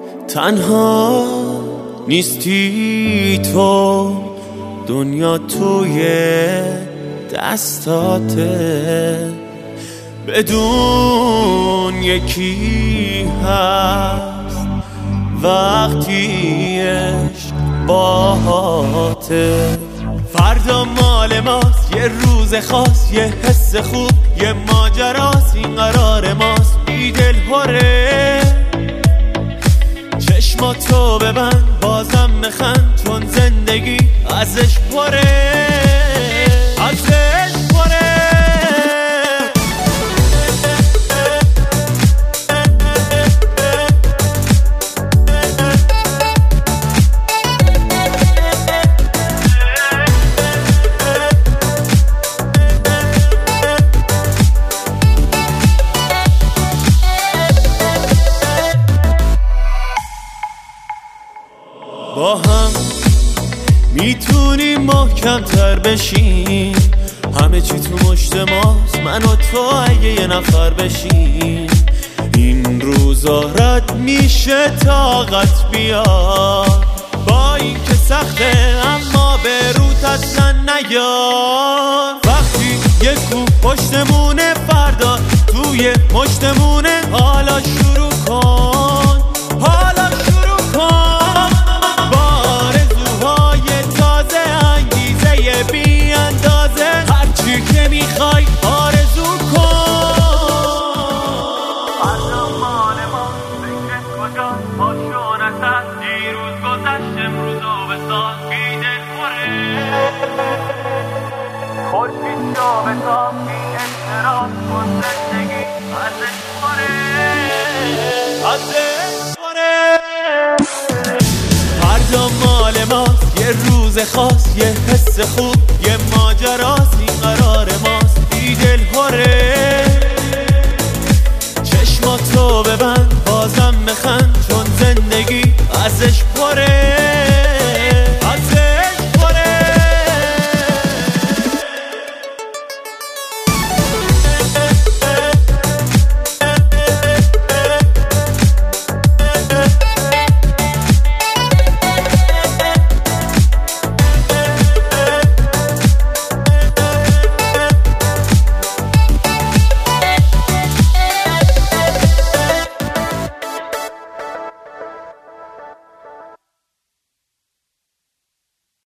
تنها نیستی تو، دنیا توی دستاته، بدون یکی هست وقتی عشق باهاته. فردا مال ماست، یه روز خاص، یه حس خوب، یه ماجراست، این قرار ماست. بی دل هره چشماتو ببند، بازم نخند، چون زندگی ازش پره، ازش پره. با هم میتونیم محکم تر بشیم، همه چی تو مشت ماست، من و تو اگه یه نفر بشیم. این روزا رد میشه طاقت بیار، با این که سخته اما به روت اصلا نیار. وقتی یه کوه پشتمونه، فردا توی مشتمونه، حالا شروع کن، حالا شروع کن. بی اندازه هرچی که میخوای آرزو کن. فردا مال ما، فکرت کجا پاشو نسد، دیروز گذشت امروزو بساز. بی دل پره خورشید شو بتاب، بی اعتراض کن، زندگی ازش پره، ازش پره. فردا مال ماست، یه روز خاص، یه حس خوب، یه ماجراست، این قرار ماست. بی دل هره